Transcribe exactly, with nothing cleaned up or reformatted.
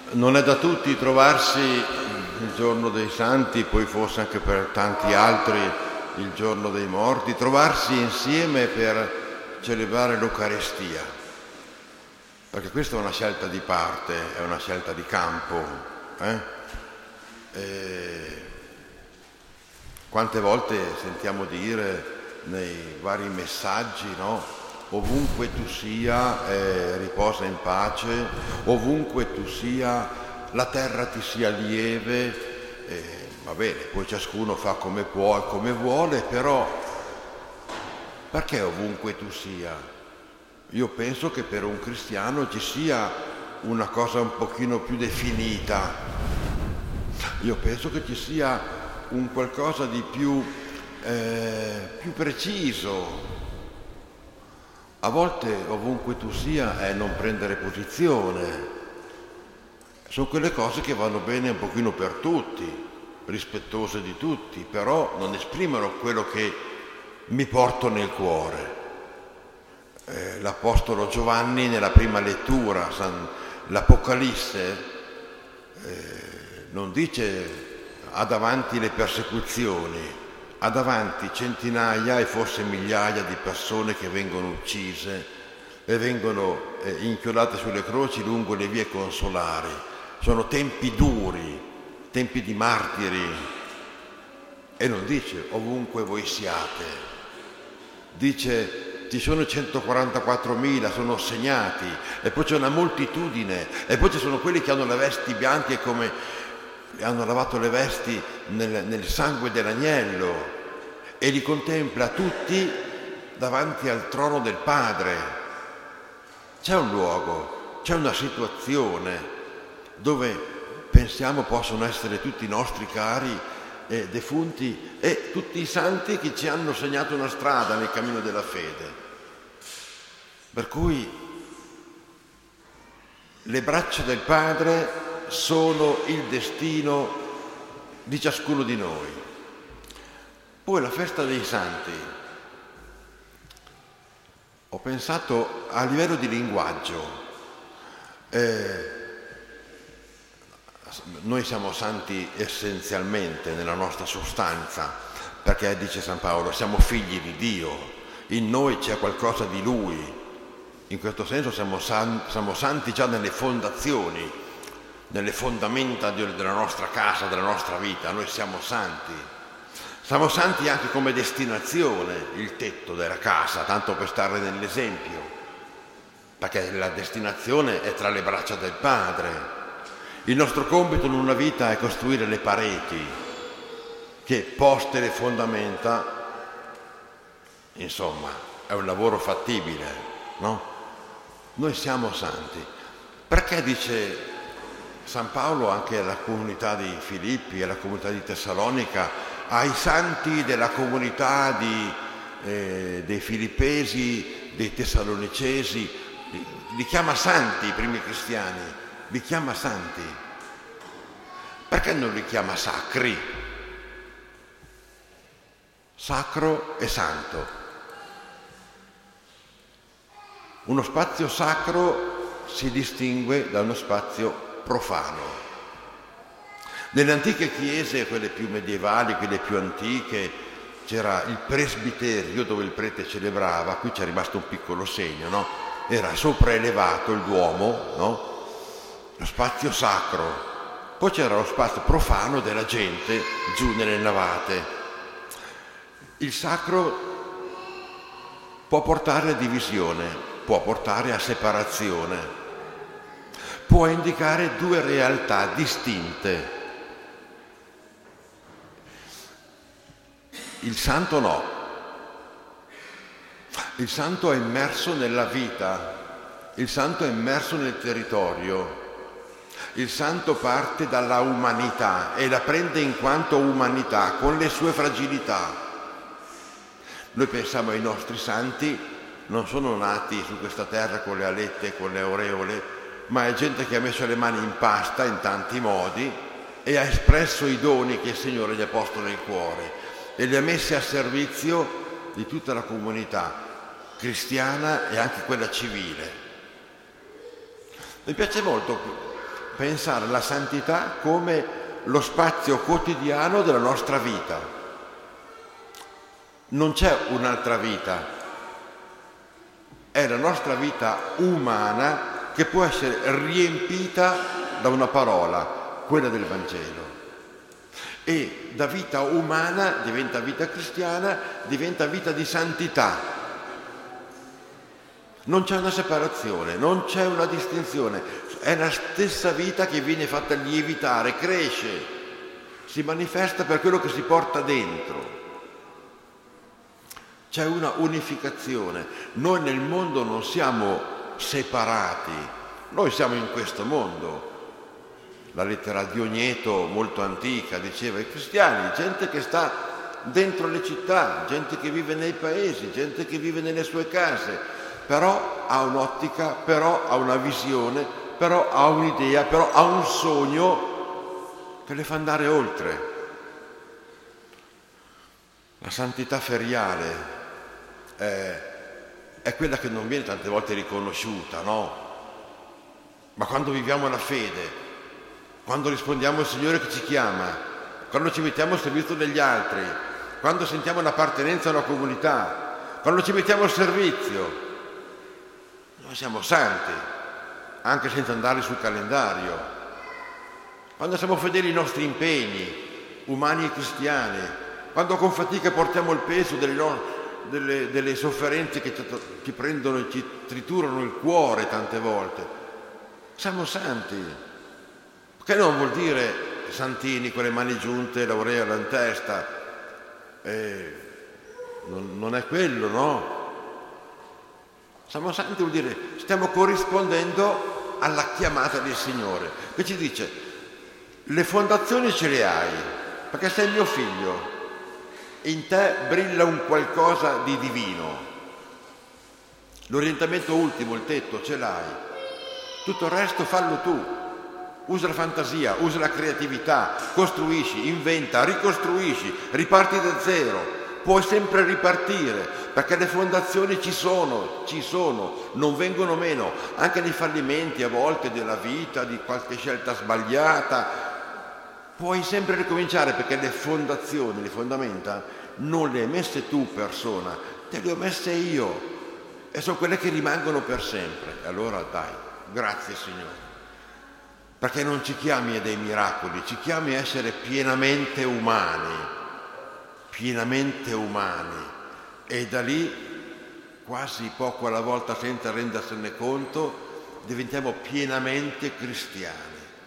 Non è da tutti trovarsi il giorno dei santi, poi forse anche per tanti altri il giorno dei morti, trovarsi insieme per celebrare l'Eucaristia, perché questa è una scelta di parte, è una scelta di campo. Eh? E quante volte sentiamo dire nei vari messaggi, no? Ovunque tu sia, eh, riposa in pace, ovunque tu sia, la terra ti sia lieve, eh, va bene, poi ciascuno fa come può e come vuole, però perché ovunque tu sia? Io penso che per un cristiano ci sia una cosa un pochino più definita, io penso che ci sia un qualcosa di più, eh, più preciso. A volte ovunque tu sia è non prendere posizione, sono quelle cose che vanno bene un pochino per tutti, rispettose di tutti, però non esprimono quello che mi porto nel cuore. Eh, l'Apostolo Giovanni nella prima lettura, San, l'Apocalisse, eh, non dice ha davanti le persecuzioni, ha davanti centinaia e forse migliaia di persone che vengono uccise e vengono eh, inchiodate sulle croci lungo le vie consolari. Sono tempi duri, tempi di martiri. E non dice ovunque voi siate. Dice ci sono centoquarantaquattromila, sono segnati, e poi c'è una moltitudine, e poi ci sono quelli che hanno le vesti bianche come hanno lavato le vesti nel, nel sangue dell'agnello, e li contempla tutti davanti al trono del Padre. C'è un luogo, c'è una situazione dove pensiamo possono essere tutti i nostri cari e defunti e tutti i santi che ci hanno segnato una strada nel cammino della fede. Per cui le braccia del Padre sono il destino di ciascuno di noi. Poi la festa dei santi, ho pensato a livello di linguaggio, eh, noi siamo santi essenzialmente nella nostra sostanza, perché dice San Paolo, siamo figli di Dio, in noi c'è qualcosa di Lui, in questo senso siamo, san, siamo santi già nelle fondazioni, nelle fondamenta della nostra casa, della nostra vita, noi siamo santi. Siamo santi anche come destinazione, il tetto della casa, tanto per stare nell'esempio, perché la destinazione è tra le braccia del Padre. Il nostro compito in una vita è costruire le pareti, che poste le fondamenta, insomma, è un lavoro fattibile, no? Noi siamo santi. Perché dice San Paolo anche alla comunità di Filippi, alla comunità di Tessalonica, ai santi della comunità di, eh, dei Filippesi, dei Tessalonicesi, li, li chiama santi i primi cristiani, li chiama santi. Perché non li chiama sacri? Sacro e santo. Uno spazio sacro si distingue da uno spazio profano. Nelle antiche chiese, quelle più medievali, quelle più antiche, c'era il presbiterio dove il prete celebrava, qui c'è rimasto un piccolo segno, no? Era sopraelevato il duomo, no? Lo spazio sacro. Poi c'era lo spazio profano della gente giù nelle navate. Il sacro può portare a divisione, può portare a separazione, può indicare due realtà distinte. Il santo no. Il santo è immerso nella vita, il santo è immerso nel territorio. Il santo parte dalla umanità e la prende in quanto umanità, con le sue fragilità. Noi pensiamo ai nostri santi, non sono nati su questa terra con le alette e con le aureole, ma è gente che ha messo le mani in pasta in tanti modi e ha espresso i doni che il Signore gli ha posto nel cuore e li ha messi a servizio di tutta la comunità cristiana e anche quella civile. Mi piace molto pensare alla santità come lo spazio quotidiano della nostra vita. Non c'è un'altra vita, è la nostra vita umana che può essere riempita da una parola, quella del Vangelo. E da vita umana diventa vita cristiana, diventa vita di santità. Non c'è una separazione, non c'è una distinzione, è la stessa vita che viene fatta lievitare, cresce, si manifesta per quello che si porta dentro. C'è una unificazione. Noi nel mondo non siamo separati, noi siamo in questo mondo. La lettera di Ogneto, molto antica, diceva i cristiani, gente che sta dentro le città, gente che vive nei paesi, gente che vive nelle sue case, però ha un'ottica, però ha una visione, però ha un'idea, però ha un sogno che le fa andare oltre. La santità feriale è, è quella che non viene tante volte riconosciuta, no? Ma quando viviamo la fede, quando rispondiamo al Signore che ci chiama, quando ci mettiamo al servizio degli altri, quando sentiamo l'appartenenza a una comunità, quando ci mettiamo al servizio, noi siamo santi, anche senza andare sul calendario. Quando siamo fedeli ai nostri impegni, umani e cristiani, quando con fatica portiamo il peso delle, no, delle, delle sofferenze che ci, ci prendono e ci triturano il cuore tante volte, siamo santi. Che non vuol dire santini con le mani giunte e l'aureola in testa, eh, non, non è quello, no? Siamo santi vuol dire stiamo corrispondendo alla chiamata del Signore, che ci dice le fondazioni ce le hai perché sei mio figlio, in te brilla un qualcosa di divino, l'orientamento ultimo, il tetto ce l'hai, tutto il resto fallo tu. Usa la fantasia, usa la creatività, costruisci, inventa, ricostruisci, riparti da zero, puoi sempre ripartire, perché le fondazioni ci sono, ci sono, non vengono meno, anche nei fallimenti a volte della vita, di qualche scelta sbagliata, puoi sempre ricominciare perché le fondazioni, le fondamenta, non le hai messe tu persona, te le ho messe io e sono quelle che rimangono per sempre. E allora dai, grazie Signore. Perché non ci chiami a dei miracoli, ci chiami a essere pienamente umani, pienamente umani. E da lì, quasi poco alla volta senza rendersene conto, diventiamo pienamente cristiani.